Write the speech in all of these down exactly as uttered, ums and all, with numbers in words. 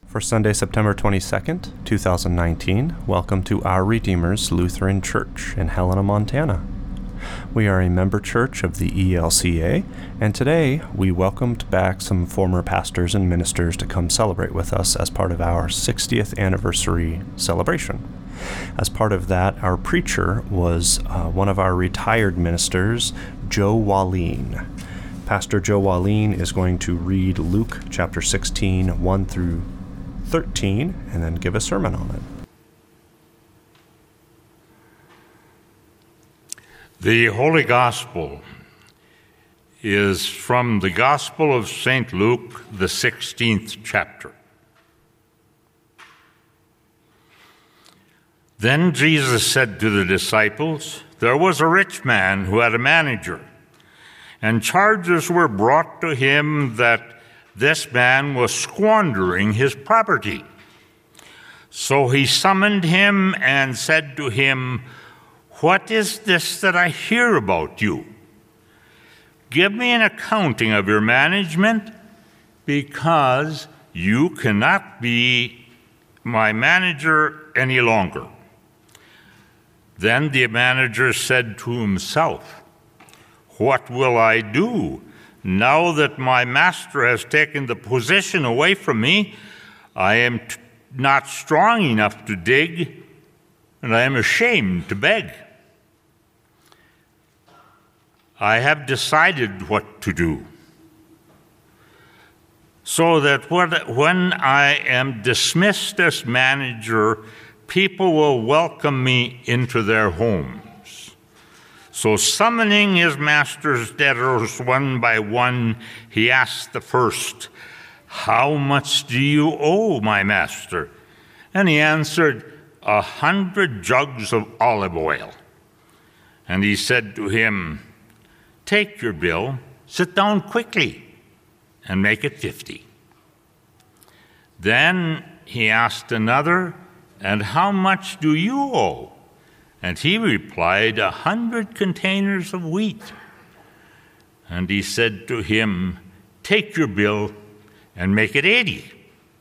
For Sunday, September twenty-second, two thousand nineteen, welcome to Our Redeemer's Lutheran Church in Helena, Montana. We are a member church of the E L C A, and today we welcomed back some former pastors and ministers to come celebrate with us as part of our sixtieth anniversary celebration. As part of that, our preacher was uh, one of our retired ministers, Joe Wallin. Pastor Joe Wallin is going to read Luke chapter sixteen, one through thirteen, and then give a sermon on it. The Holy Gospel is from the Gospel of Saint Luke, the sixteenth chapter. Then Jesus said to the disciples, "There was a rich man who had a manager, and charges were brought to him that this man was squandering his property. So he summoned him and said to him, 'What is this that I hear about you? Give me an accounting of your management, because you cannot be my manager any longer.' Then the manager said to himself, 'What will I do? Now that my master has taken the position away from me, I am t- not strong enough to dig, and I am ashamed to beg. I have decided what to do, so that what, when I am dismissed as manager, people will welcome me into their homes.' So summoning his master's debtors one by one, he asked the first, 'How much do you owe my master?' And he answered, 'A hundred jugs of olive oil.' And he said to him, 'Take your bill, sit down quickly, and make it fifty.' Then he asked another, 'And how much do you owe?' And he replied, 'A hundred containers of wheat.' And he said to him, 'Take your bill and make it eighty.'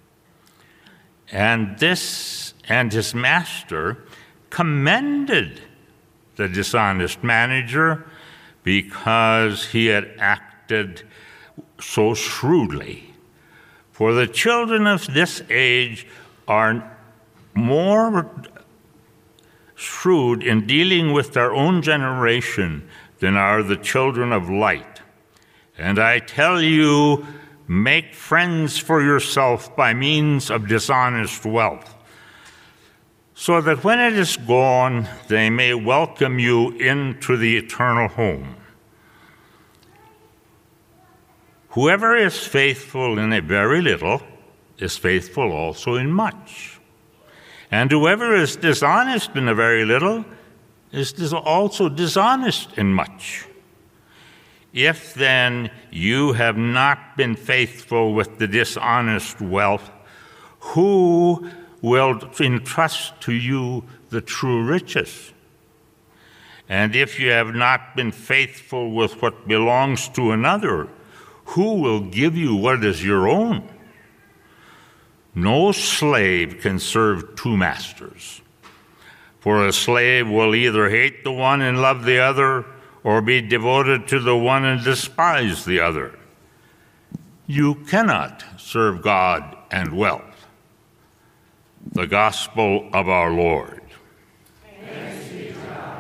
And this and his master commended the dishonest manager because he had acted so shrewdly. For the children of this age are more shrewd in dealing with their own generation than are the children of light. And I tell you, make friends for yourself by means of dishonest wealth, so that when it is gone, they may welcome you into the eternal home. Whoever is faithful in a very little is faithful also in much. And whoever is dishonest in a very little is dis- also dishonest in much. If then you have not been faithful with the dishonest wealth, who will entrust to you the true riches? And if you have not been faithful with what belongs to another, who will give you what is your own? No slave can serve two masters, for a slave will either hate the one and love the other, or be devoted to the one and despise the other. You cannot serve God and wealth. The Gospel of our Lord. Thanks be to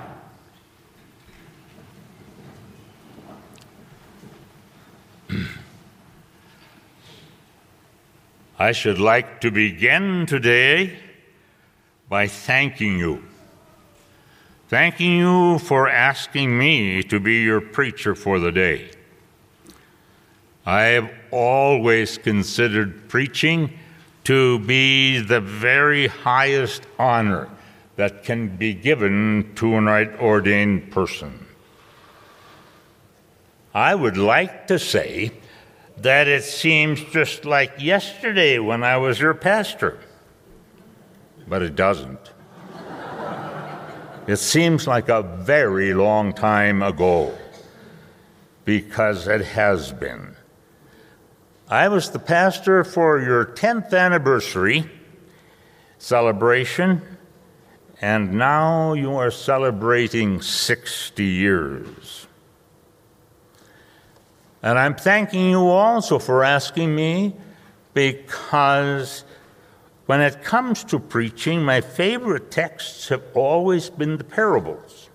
God. I should like to begin today by thanking you. Thanking you for asking me to be your preacher for the day. I have always considered preaching to be the very highest honor that can be given to an ordained person. I would like to say that it seems just like yesterday when I was your pastor, but it doesn't. It seems like a very long time ago, because it has been. I was the pastor for your tenth anniversary celebration, and now you are celebrating sixty years. And I'm thanking you also for asking me, because when it comes to preaching, my favorite texts have always been the parables.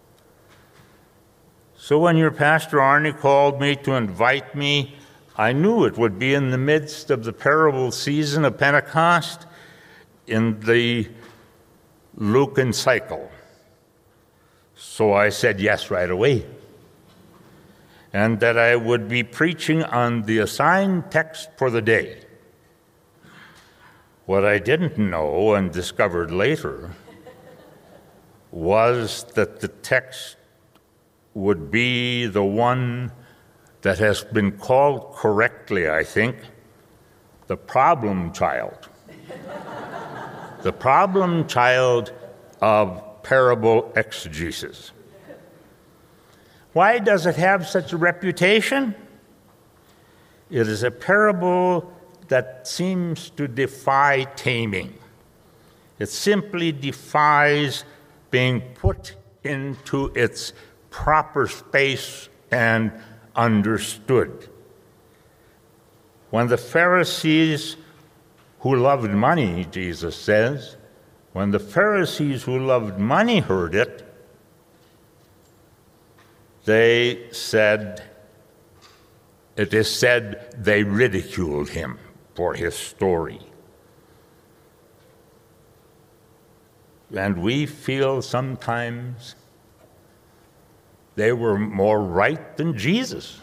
So when your pastor Arnie called me to invite me, I knew it would be in the midst of the parable season of Pentecost in the Lucan cycle. So I said yes right away, and that I would be preaching on the assigned text for the day. What I didn't know and discovered later was that the text would be the one that has been called correctly, I think, the problem child. The problem child of parable exegesis. Why does it have such a reputation? It is a parable that seems to defy taming. It simply defies being put into its proper space and understood. When the Pharisees who loved money, Jesus says, when the Pharisees who loved money heard it, they said, it is said, they ridiculed him for his story. And we feel sometimes they were more right than Jesus.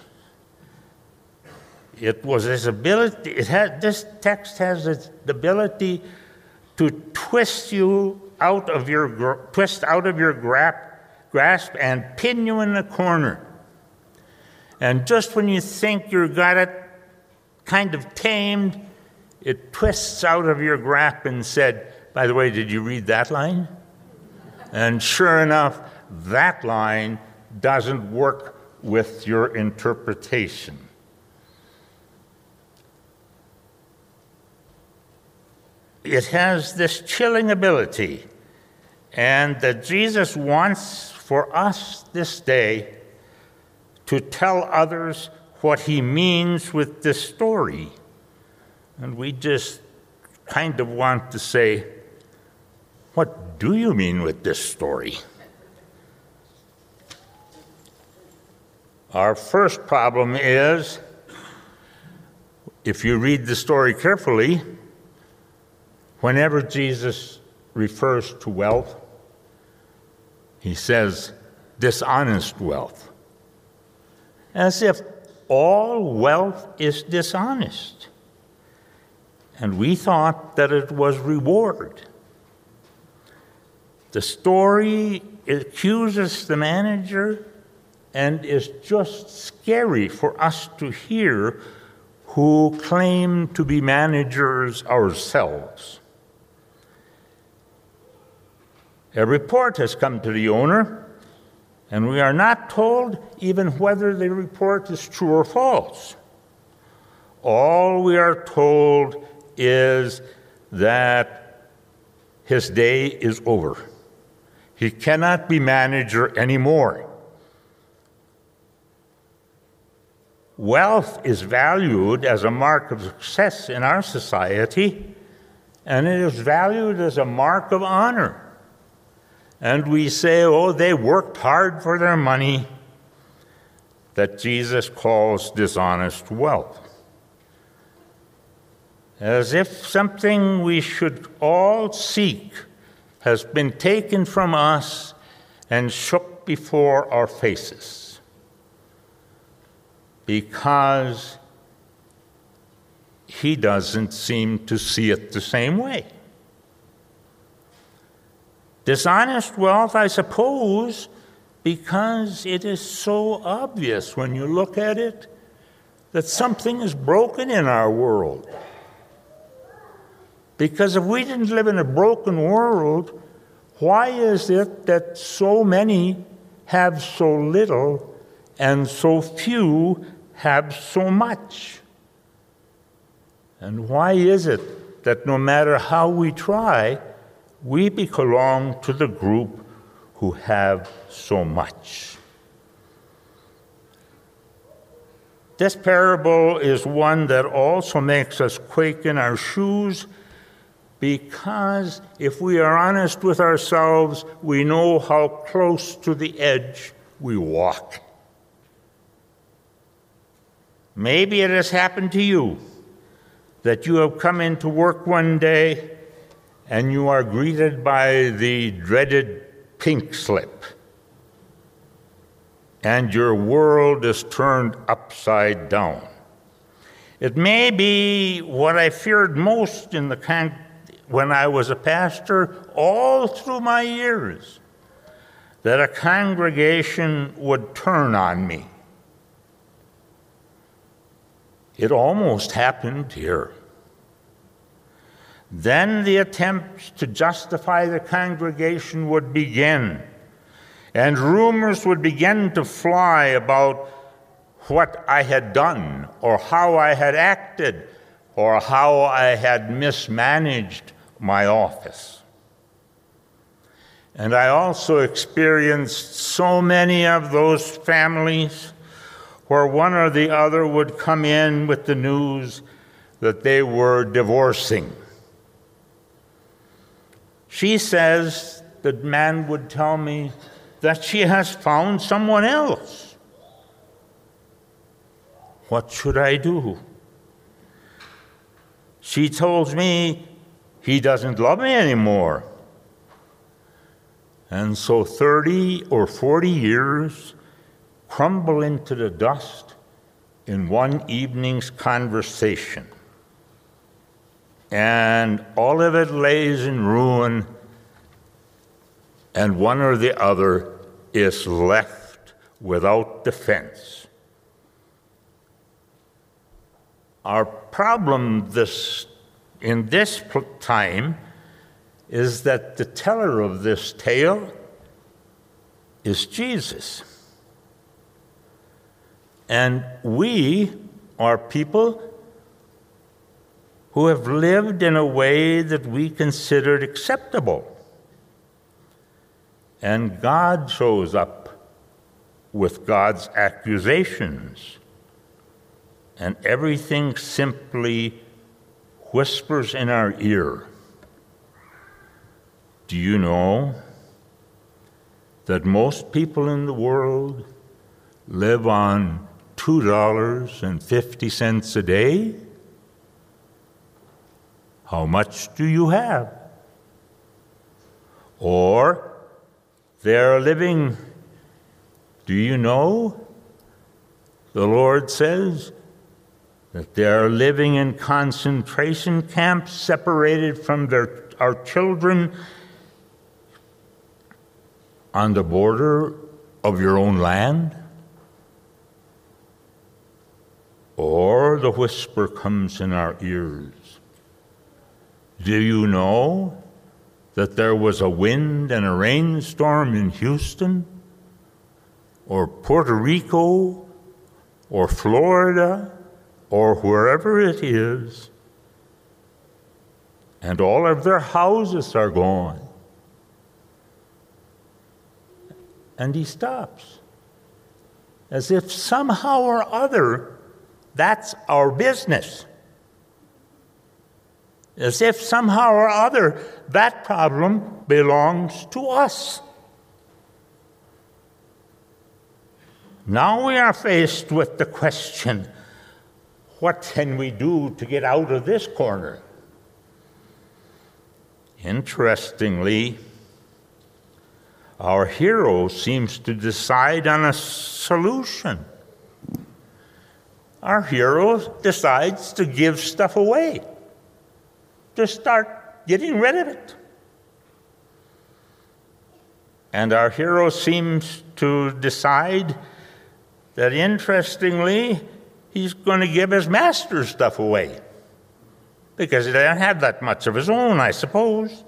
It was his ability, it had, this text has its ability to twist you out of your, twist out of your grasp and pin you in a corner. And just when you think you've got it kind of tamed, it twists out of your grasp and said, by the way, did you read that line? And sure enough, that line doesn't work with your interpretation. It has this chilling ability, and that Jesus wants for us this day to tell others what he means with this story. And we just kind of want to say, what do you mean with this story? Our first problem is, if you read the story carefully, whenever Jesus refers to wealth, he says dishonest wealth, as if all wealth is dishonest. And we thought that it was reward. The story accuses the manager and is just scary for us to hear who claim to be managers ourselves. A report has come to the owner, and we are not told even whether the report is true or false. All we are told is that his day is over. He cannot be manager anymore. Wealth is valued as a mark of success in our society, and it is valued as a mark of honor. And we say, oh, they worked hard for their money, that Jesus calls dishonest wealth. As if something we should all seek has been taken from us and shook before our faces, because he doesn't seem to see it the same way. Dishonest wealth, I suppose, because it is so obvious when you look at it that something is broken in our world. Because if we didn't live in a broken world, why is it that so many have so little and so few have so much? And why is it that no matter how we try, we belong to the group who have so much? This parable is one that also makes us quake in our shoes, because if we are honest with ourselves, we know how close to the edge we walk. Maybe it has happened to you that you have come into work one day and you are greeted by the dreaded pink slip, and your world is turned upside down. It may be what I feared most in the con- when I was a pastor all through my years, that a congregation would turn on me. It almost happened here. Then the attempts to justify the congregation would begin, and rumors would begin to fly about what I had done, or how I had acted, or how I had mismanaged my office. And I also experienced so many of those families where one or the other would come in with the news that they were divorcing. She says the man would tell me that she has found someone else. What should I do? She tells me he doesn't love me anymore. And so thirty or forty years crumble into the dust in one evening's conversation. And all of it lays in ruin, and one or the other is left without defense. Our problem this, in this time is that the teller of this tale is Jesus. And we are people who have lived in a way that we considered acceptable. And God shows up with God's accusations, and everything simply whispers in our ear. Do you know that most people in the world live on two dollars and fifty cents a day? How much do you have? Or they're living, do you know, the Lord says that they're living in concentration camps, separated from their our children on the border of your own land? Or the whisper comes in our ears. Do you know that there was a wind and a rainstorm in Houston, or Puerto Rico, or Florida, or wherever it is, and all of their houses are gone? And he stops, as if somehow or other that's our business. As if somehow or other that problem belongs to us. Now we are faced with the question, what can we do to get out of this corner? Interestingly, our hero seems to decide on a solution. Our hero decides to give stuff away, to start getting rid of it. And our hero seems to decide that, interestingly, he's going to give his master's stuff away, because he doesn't have that much of his own, I suppose.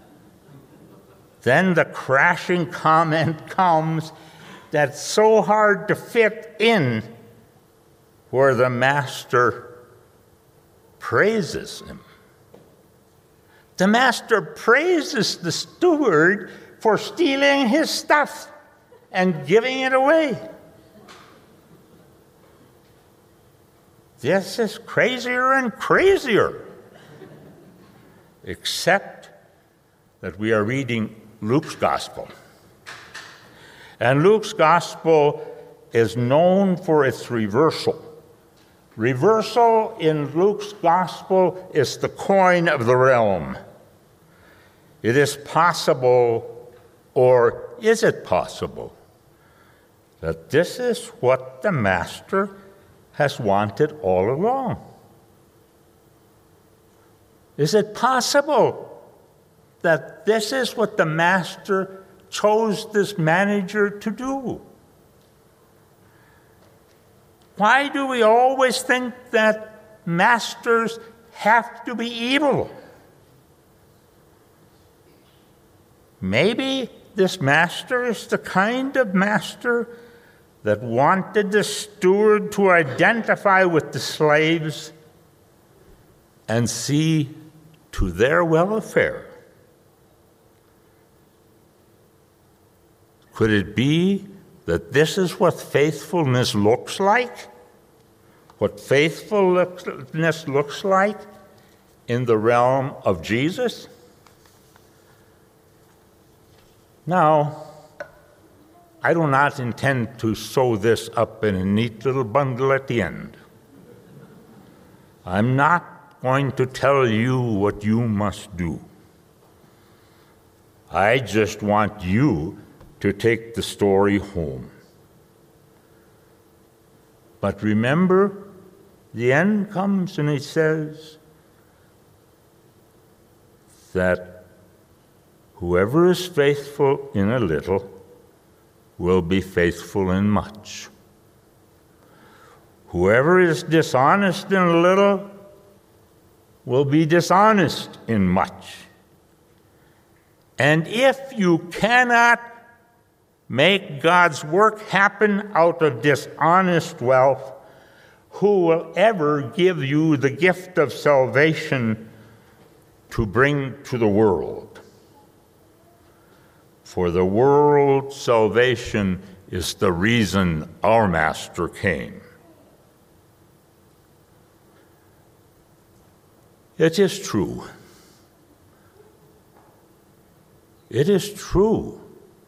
Then the crashing comment comes that's so hard to fit in where the master praises him. The master praises the steward for stealing his stuff and giving it away. This is crazier and crazier. Except that we are reading Luke's gospel. And Luke's gospel is known for its reversal. Reversal in Luke's gospel is the coin of the realm. It is possible, or is it possible, that this is what the master has wanted all along? Is it possible that this is what the master chose this manager to do? Why do we always think that masters have to be evil? Maybe this master is the kind of master that wanted the steward to identify with the slaves and see to their welfare. Could it be that this is what faithfulness looks like? What faithfulness looks like in the realm of Jesus? Now, I do not intend to sew this up in a neat little bundle at the end. I'm not going to tell you what you must do. I just want you to take the story home. But remember, the end comes and it says that whoever is faithful in a little will be faithful in much. Whoever is dishonest in a little will be dishonest in much. And if you cannot make God's work happen out of dishonest wealth, who will ever give you the gift of salvation to bring to the world? For the world's salvation is the reason our Master came. It is true. It is true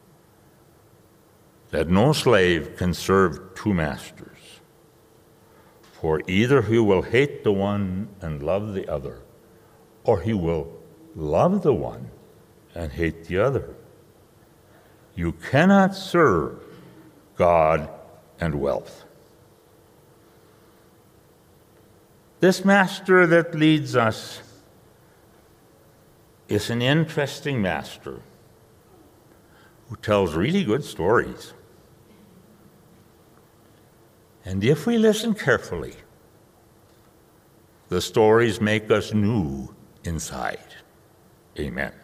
that no slave can serve two masters, for either he will hate the one and love the other, or he will love the one and hate the other. You cannot serve God and wealth. This master that leads us is an interesting master who tells really good stories. And if we listen carefully, the stories make us new inside. Amen.